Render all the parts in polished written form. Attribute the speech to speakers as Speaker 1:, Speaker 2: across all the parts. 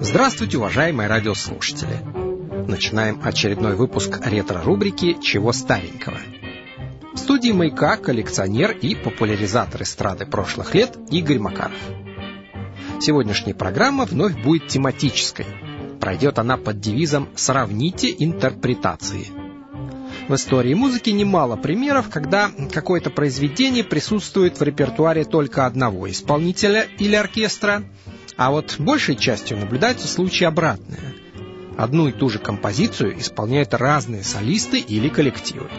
Speaker 1: Здравствуйте, уважаемые радиослушатели! Начинаем очередной выпуск ретро-рубрики «Чего старенького?». В студии «Маяка» коллекционер и популяризатор эстрады прошлых лет Игорь Макаров. Сегодняшняя программа вновь будет тематической. Пройдет она под девизом «Сравните интерпретации». В истории музыки немало примеров, когда какое-то произведение присутствует в репертуаре только одного исполнителя или оркестра, а вот большей частью наблюдаются случаи обратные. Одну и ту же композицию исполняют разные солисты или коллективы.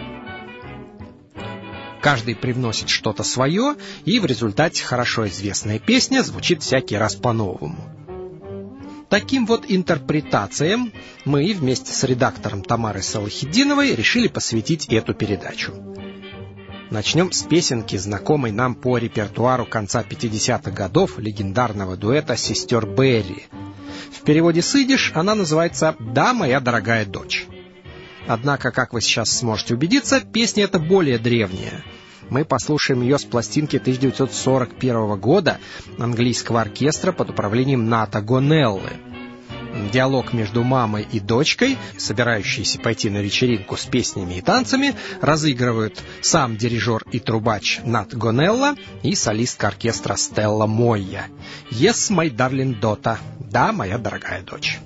Speaker 1: Каждый привносит что-то свое, и в результате хорошо известная песня звучит всякий раз по-новому. Таким вот интерпретациям мы вместе с редактором Тамарой Салахитдиновой решили посвятить эту передачу. Начнем с песенки, знакомой нам по репертуару конца 50-х годов легендарного дуэта сестер Берри. В переводе с идиш она называется «Да, моя дорогая дочь». Однако, как вы сейчас сможете убедиться, песня эта более древняя. Мы послушаем ее с пластинки 1941 года английского оркестра под управлением Ната Гонеллы. Диалог между мамой и дочкой, собирающиеся пойти на вечеринку с песнями и танцами, разыгрывают сам дирижер и трубач Нат Гонелла и солистка оркестра Стелла Мойя. «Yes, my darling daughter» — «Да, моя дорогая дочь».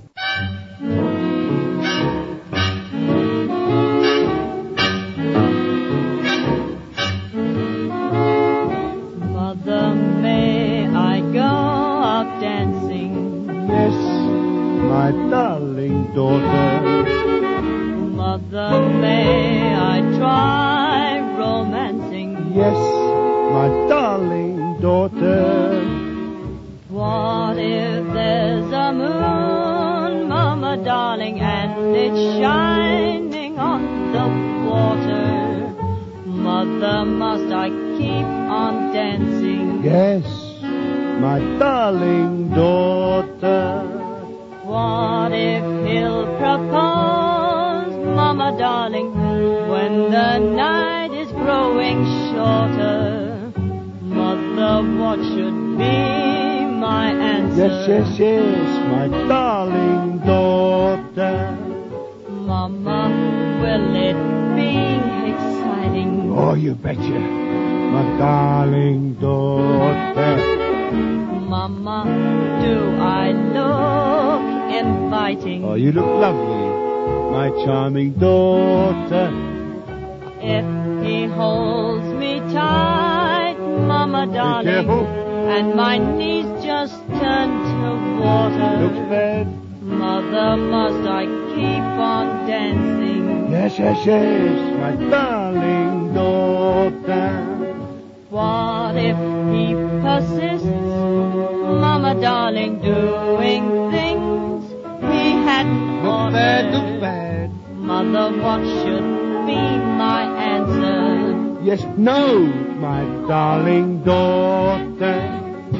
Speaker 2: My darling daughter,
Speaker 3: Mother, may I try romancing?
Speaker 2: Yes, my darling daughter.
Speaker 3: What if there's a moon, Mama darling, and it's shining on the water? Mother, must I keep on dancing?
Speaker 2: Yes, my darling daughter.
Speaker 3: What if he'll propose, Mama darling, when the night is growing shorter? Mother, what should be my answer?
Speaker 2: Yes, my darling daughter.
Speaker 3: Mama, will it be exciting?
Speaker 2: Oh, you betcha, my darling daughter.
Speaker 3: Mama, do I look inviting?
Speaker 2: Oh, you look lovely, my charming daughter.
Speaker 3: If he holds me tight, Mama darling,
Speaker 2: be careful,
Speaker 3: and my knees just turn to water,
Speaker 2: looks bad.
Speaker 3: Mother, must I keep on dancing?
Speaker 2: Yes, my darling daughter.
Speaker 3: What if he persists, Mama darling, doing things he hadn't ordered?
Speaker 2: Look bad.
Speaker 3: Mother, what should be my answer?
Speaker 2: Yes, no, my darling daughter.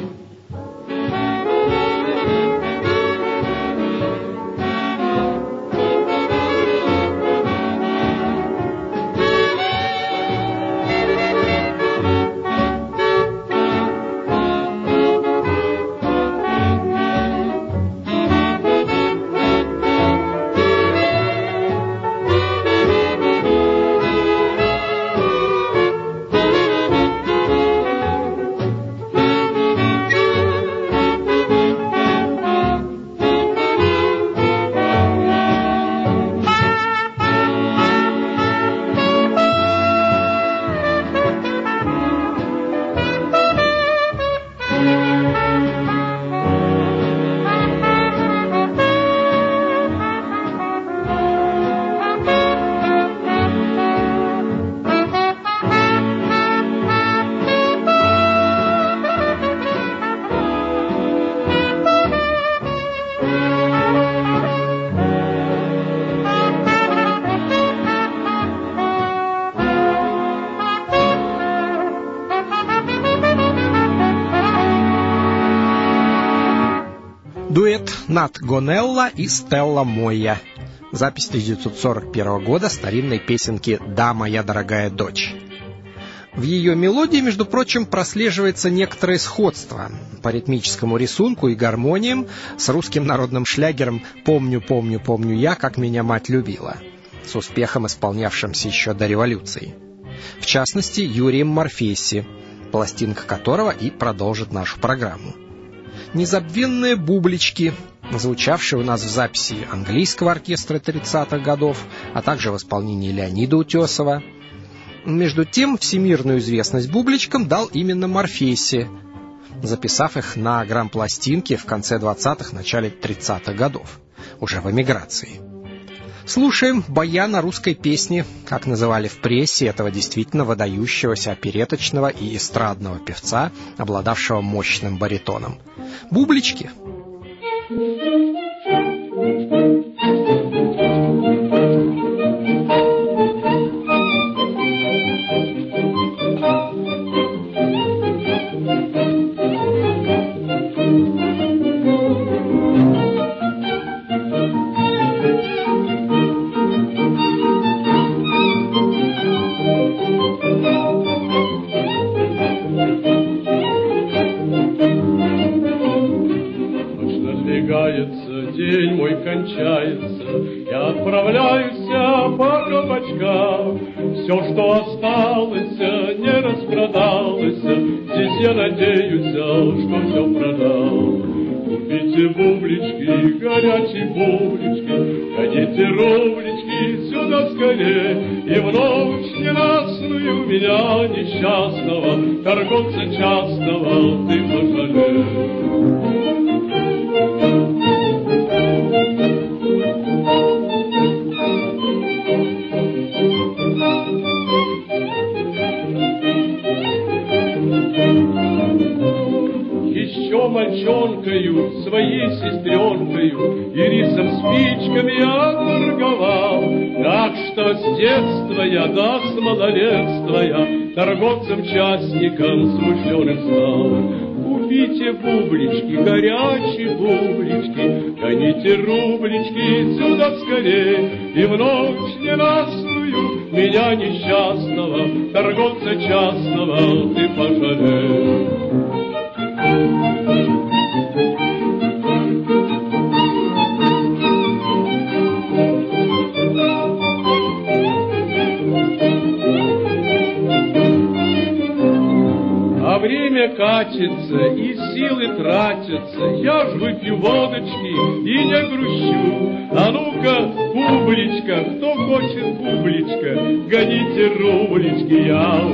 Speaker 1: Дуэт Нат Гонелла и Стелла Мойя. Запись 1941 года старинной песенки «Да, моя дорогая дочь». В ее мелодии, между прочим, прослеживается некоторое сходство по ритмическому рисунку и гармониям с русским народным шлягером «Помню, помню, помню я, как меня мать любила», с успехом исполнявшимся еще до революции. В частности, Юрием Морфесси, пластинка которого и продолжит нашу программу. Незабвенные бублички, звучавшие у нас в записи английского оркестра 30-х годов, а также в исполнении Леонида Утесова. Между тем, всемирную известность бубличкам дал именно Морфесси, записав их на грампластинке в конце 20-х, начале 30-х годов, уже в эмиграции. Слушаем баяна русской песни, как называли в прессе этого действительно выдающегося опереточного и эстрадного певца, обладавшего мощным баритоном. Бублички.
Speaker 4: День мой кончается, я отправляюсь по кабачкам. Все, что осталось, не распродалось, здесь я надеюсь, что все продал. Купите бублички, горячие бублички, гоните рублички сюда скорее, и в ночь ненастную меня несчастного, торговца частного, ты пожалей. Еще мальчонкою, своей сестренкою и рисом спичками я торговал. Так что с детства я до с малолетства я торговцем-частником смышленым стал. Купите бублички, горячие бублички, гоните рублички сюда скорее, и в ночь ненастную меня несчастного, торговца частного, ты пожалей. А время катится, и силы тратятся, я ж выпью водочки и не грущу. А ну-ка, бубличка, кто хочет бубличка, гоните рублички, я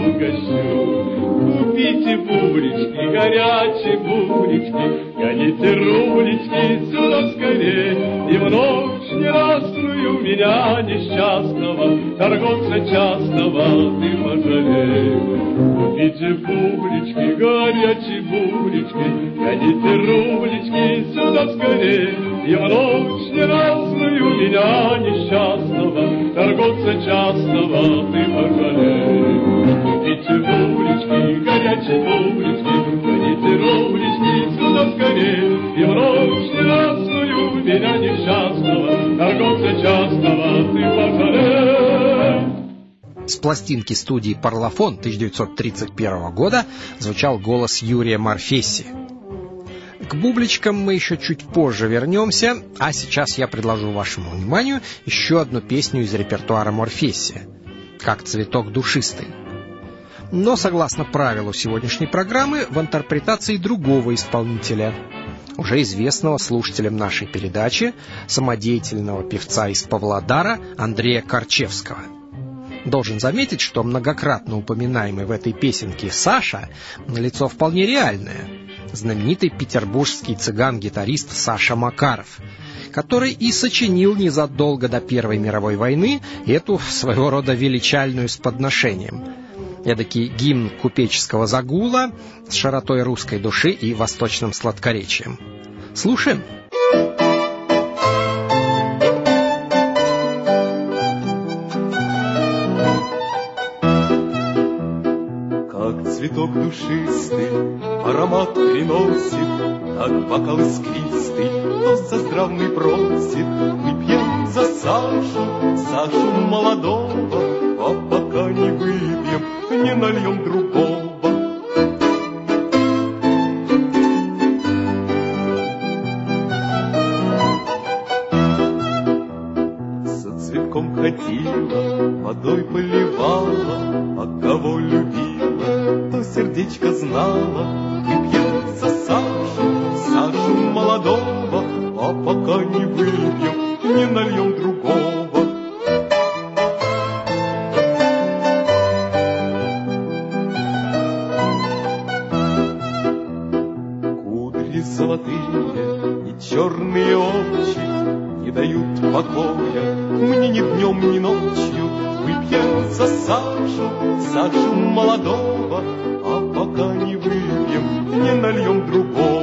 Speaker 4: угощу. Купите бублички, горячие бублички, гоните рублички сюда скорее, и в ночь ненастную меня несчастного, торговца частного, ты пожалей. Купите бублички, горячие бублички, гоните рублички сюда скорее, и в ночь ненастную меня несчастного, торговца частного, ты пожалей. Купите бублички, горячие бублички, гоните рублички сюда скорее, и в ночь ненастную меня несчастного, торговца частного, ты пожалей.
Speaker 1: С пластинки студии «Парлофон» 1931 года звучал голос Юрия Морфесси. К бубличкам мы еще чуть позже вернемся, а сейчас я предложу вашему вниманию еще одну песню из репертуара Морфесси «Как цветок душистый». Но, согласно правилу сегодняшней программы, в интерпретации другого исполнителя, уже известного слушателям нашей передачи, самодеятельного певца из Павлодара Андрея Корчевского. Должен заметить, что многократно упоминаемый в этой песенке Саша лицо вполне реальное. Знаменитый петербургский цыган-гитарист Саша Макаров, который и сочинил незадолго до Первой мировой войны эту своего рода величальную с подношением. Эдакий гимн купеческого загула с широтой русской души и восточным сладкоречием. Слушаем.
Speaker 5: Цветок душистый аромат приносит, как бокал искристый, тост заздравный просит. Выпьем за Сашу, Сашу молодого, а пока не выпьем, не нальем друг цветком ходила, водой поливала, а кого любила, то сердечко знала. Выпьем за Сашу, Сашу молодого, а пока не выпьем, не нальем другого. Кудри золотые и черные очи не дают покоя мне ни днем, ни ночью. Выпьем за Сашу, Сашу молодого, а пока не выпьем, не нальем другого.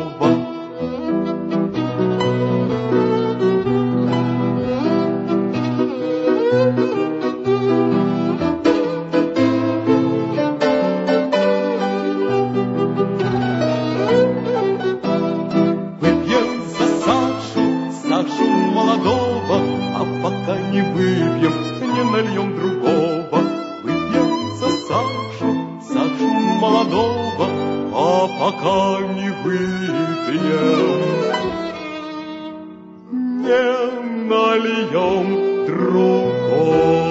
Speaker 5: Выпьем за Сашу, Сашу молодого, а пока не выпьем, не нальем другого. Выпьем за Сашу, Сашу молодого, а пока не выпьем, не нальем другого.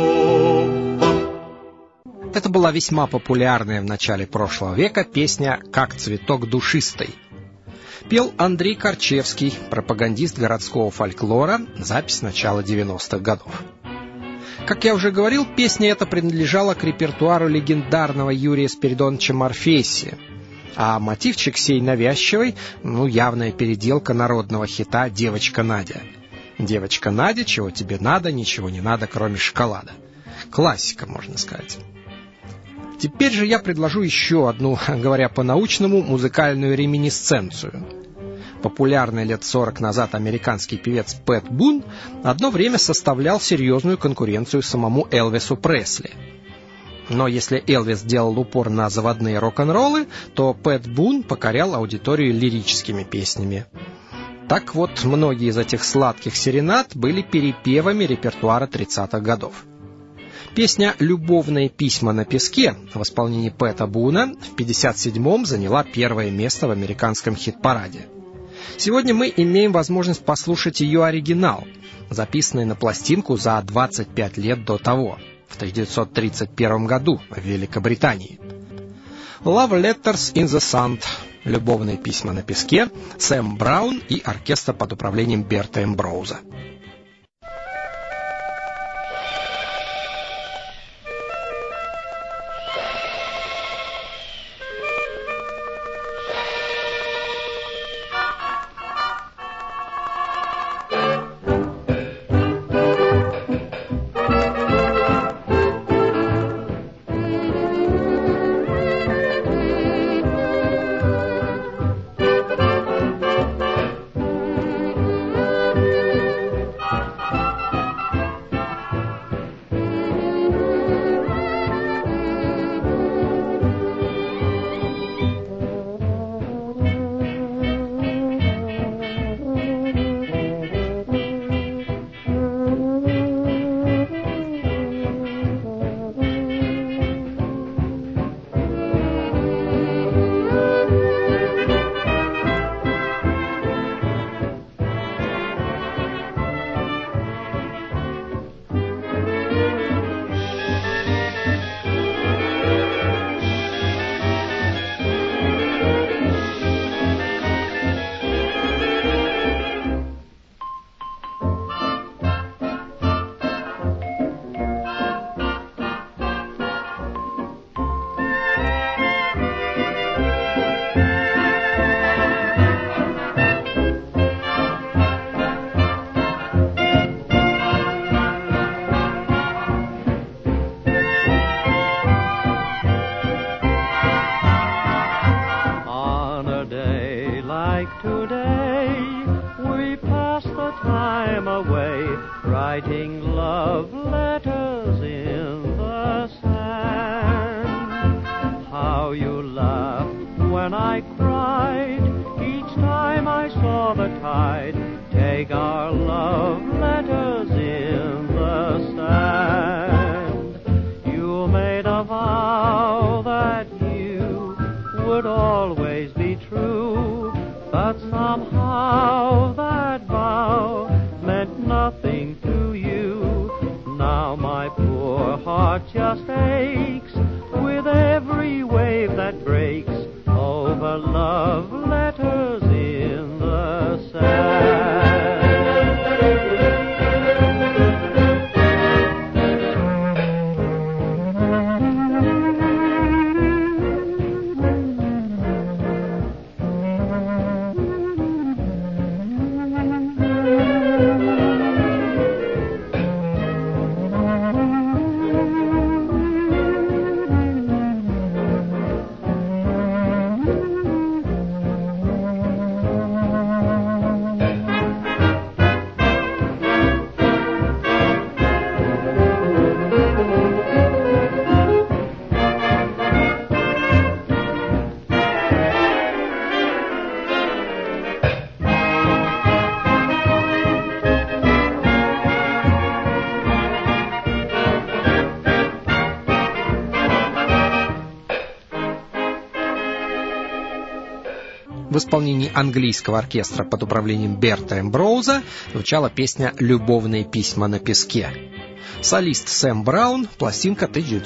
Speaker 1: Это была весьма популярная в начале прошлого века песня «Как цветок душистый». Пел Андрей Корчевский, пропагандист городского фольклора, запись начала 90-х годов. Как я уже говорил, песня эта принадлежала к репертуару легендарного Юрия Спиридоновича Морфессия, а мотивчик сей навязчивый, явная переделка народного хита «Девочка Надя». «Девочка Надя, чего тебе надо, ничего не надо, кроме шоколада». Классика, можно сказать. Теперь же я предложу еще одну, говоря по-научному, музыкальную реминисценцию. Популярный лет 40 назад американский певец Пэт Бун одно время составлял серьезную конкуренцию самому Элвису Пресли. Но если Элвис делал упор на заводные рок-н-роллы, то Пэт Бун покорял аудиторию лирическими песнями. Так вот, многие из этих сладких серенад были перепевами репертуара 30-х годов. Песня «Любовные письма на песке» в исполнении Пэта Буна в 1957-м заняла первое место в американском хит-параде. Сегодня мы имеем возможность послушать ее оригинал, записанный на пластинку за 25 лет до того, в 1931 году в Великобритании. «Love Letters in the Sand» — «Любовные письма на песке», Сэм Браун и оркестр под управлением Берта Эмброуза.
Speaker 6: writing love letters in the sand. How you laughed when I cried each time I saw the tide take our love letters in the sand. You made a vow that you would always be true, but somehow that vow meant nothing to you. now my poor heart just aches with every wave that breaks over love letters in the sand.
Speaker 1: В исполнении английского оркестра под управлением Берта Эмброуза звучала песня «Любовные письма на песке». Солист Сэм Браун, пластинка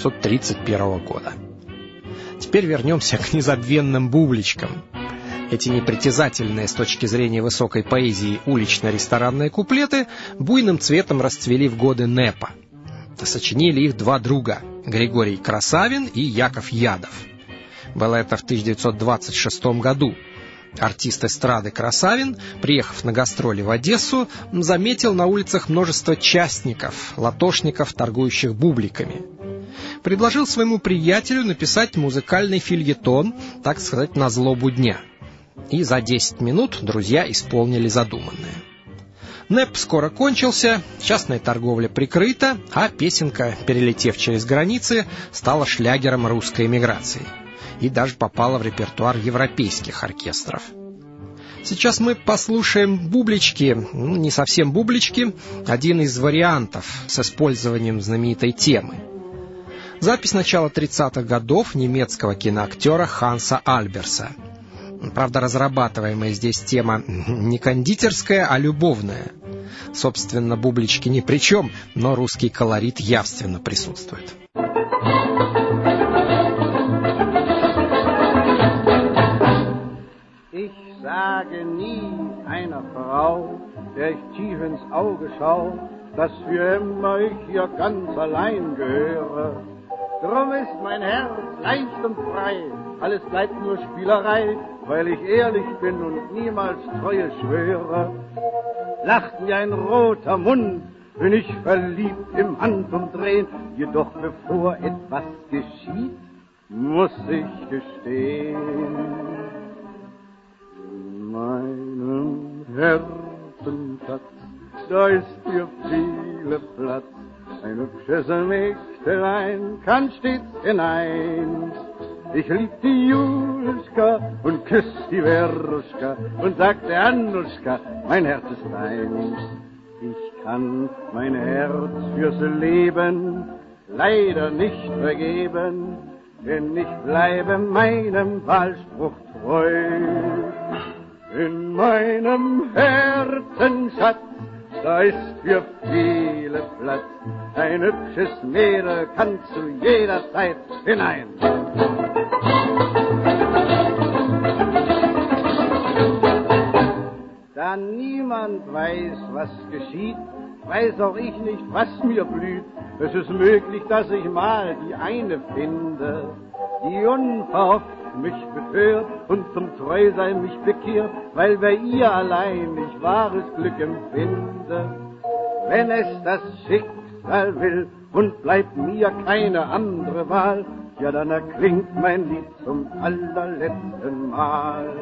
Speaker 1: 1931 года. Теперь вернемся к незабвенным бубличкам. Эти непритязательные с точки зрения высокой поэзии улично-ресторанные куплеты буйным цветом расцвели в годы НЭПа. Сочинили их два друга — Григорий Красавин и Яков Ядов. Было это в 1926 году. Артист эстрады Красавин, приехав на гастроли в Одессу, заметил на улицах множество частников, латошников, торгующих бубликами. Предложил своему приятелю написать музыкальный фельетон, так сказать, на злобу дня. И за 10 минут друзья исполнили задуманное. НЭП скоро кончился, частная торговля прикрыта, а песенка, перелетев через границы, стала шлягером русской эмиграции и даже попала в репертуар европейских оркестров. Сейчас мы послушаем бублички, не совсем бублички, один из вариантов с использованием знаменитой темы. Запись начала 30-х годов немецкого киноактера Ханса Альберса. Правда, разрабатываемая здесь тема не кондитерская, а любовная. Собственно, бублички ни при чем, но русский колорит явственно присутствует.
Speaker 7: Ich sage nie einer Frau, der ich tief ins Auge schau, dass für immer ich ihr ganz allein gehöre. Drum ist mein Herz leicht und frei, alles bleibt nur Spielerei, weil ich ehrlich bin und niemals Treue schwöre. Lacht mir ein roter Mund, bin ich verliebt im Handumdrehen, jedoch bevor etwas geschieht, muss ich gestehen. In meinem Herzenschatz, da ist für viele Platz, ein hübsches Mägdelein kann stets hinein. Ich lieb die Julischka und küss die Veruschka und sag der Anuschka, mein Herz ist dein. Ich kann mein Herz fürs Leben leider nicht vergeben, denn ich bleibe meinem Wahlspruch treu. In meinem Herzenschatz, da ist für viele Platz, ein hübsches Mädel kann zu jeder Zeit hinein. Da niemand weiß, was geschieht, weiß auch ich nicht, was mir blüht. Es ist möglich, dass ich mal die eine finde, die unverhofft mich betört und zum Treusein mich bekehrt, weil bei ihr allein ich wahres Glück empfinde. Wenn es das Schicksal will und bleibt mir keine andere Wahl, ja dann erklingt mein Lied zum allerletzten Mal.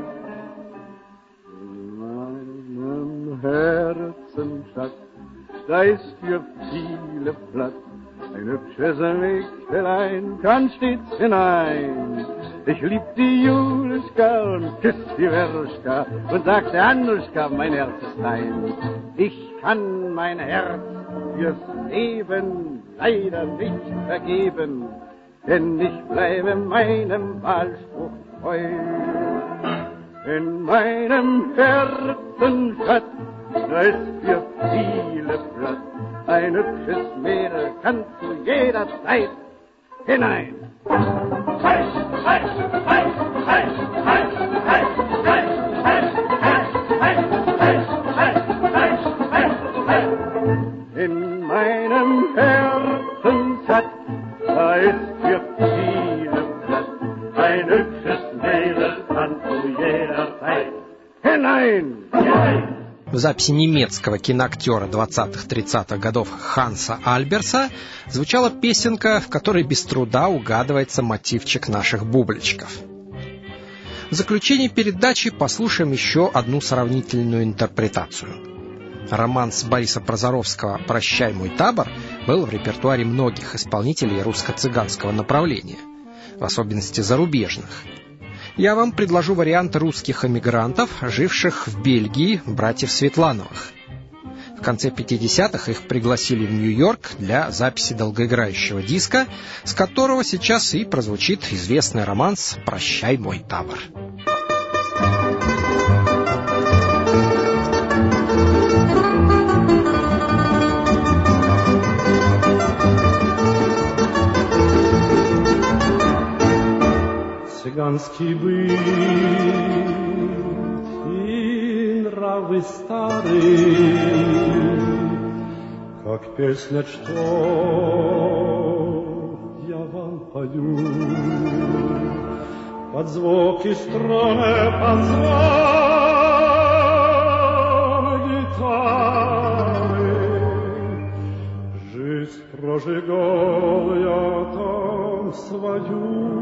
Speaker 7: In meinem Herzenschatz, da ist für viele Platz, ein hübsches Mägdelein kann stets hinein. Ich lieb die Julischka und küss die Veruschka und sag der Anuschka, mein Herz ist dein. Ich kann mein Herz fürs Leben leider nicht vergeben, denn ich bleibe meinem Wahlspruch treu. In meinem Herzenschatz, da ist für viele Platz, ein hübsches Mädel kannst du jederzeit hinein. Hey, hey, hey, hey, hey, hey, hey, hey, hey, hey, hey, hey, hey, hey. In meinem Herzensschatz, da ist für viele Platz, ein hübsches Mädel kannst du jederzeit hinein.
Speaker 1: В записи немецкого киноактера 20-30-х годов Ханса Альберса звучала песенка, в которой без труда угадывается мотивчик наших бубличков. В заключение передачи послушаем еще одну сравнительную интерпретацию. Романс Бориса Прозоровского «Прощай, мой табор» был в репертуаре многих исполнителей русско-цыганского направления, в особенности зарубежных. Я вам предложу вариант русских эмигрантов, живших в Бельгии, братьев Светлановых. В конце 50-х их пригласили в Нью-Йорк для записи долгоиграющего диска, с которого сейчас и прозвучит известный романс «Прощай, мой табор».
Speaker 8: Цыганский быт и нравы старые, как песня, что я вам пою, под звуки струны, под звон гитары. Жизнь прожигал я там свою.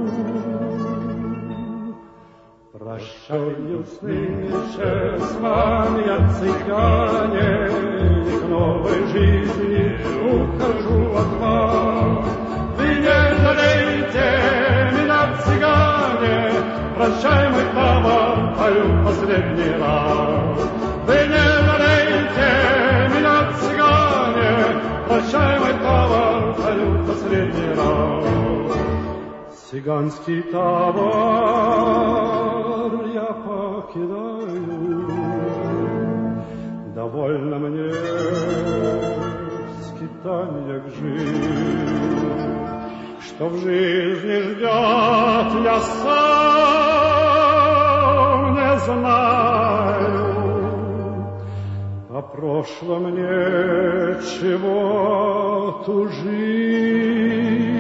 Speaker 8: Прощаюсь нынче с вами, я цыгане, и к новой жизни ухожу от вас. Вы не жалейте меня, цыгане, прощай, мой табор, пою последний раз. Вы не жалейте меня, цыгане, прощай, мой табор, пою последний раз. Цыганский табор я покидаю, довольно мне в скитаниях жить, что в жизни ждет, я сам не знаю, о прошлом нечего тужить.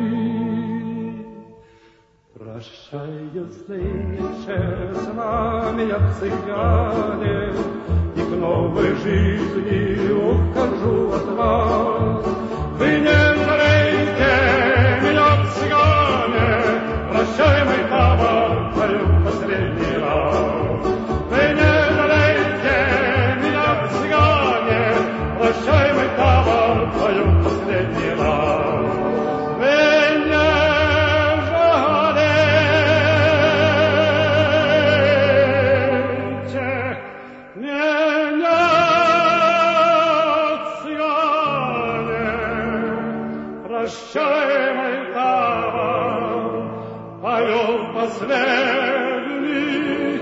Speaker 8: Прощаюсь нынче с вами, я цыгане, и к новой жизни ухожу от вас. Вы не жалейте меня, цыгане, прощай, мой табор, пою последний раз. Вы не жалейте меня, цыгане, прощай, мой табор, пою последний раз. Прощай, мой табор, пою последний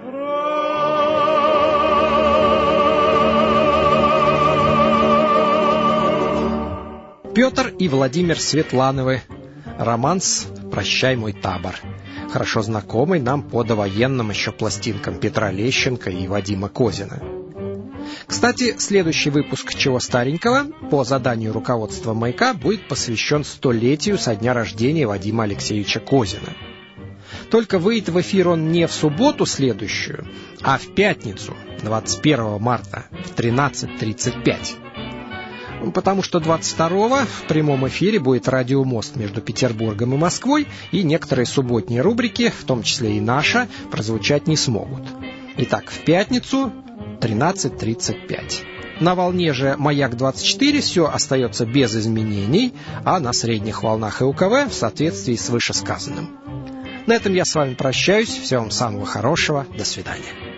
Speaker 8: раз.
Speaker 1: Петр и Владимир Светлановы. Романс «Прощай, мой табор». Хорошо знакомый нам по довоенным еще пластинкам Петра Лещенко и Вадима Козина. Кстати, следующий выпуск «Чего старенького» по заданию руководства «Маяка» будет посвящен 100-летию со дня рождения Вадима Алексеевича Козина. Только выйдет в эфир он не в субботу следующую, а в пятницу, 21 марта, в 13:35. Потому что 22-го в прямом эфире будет радиомост между Петербургом и Москвой, и некоторые субботние рубрики, в том числе и наша, прозвучать не смогут. Итак, в пятницу 13:35. На волне же «Маяк-24» все остается без изменений, а на средних волнах и УКВ в соответствии с вышесказанным. На этом я с вами прощаюсь. Всего вам самого хорошего. До свидания.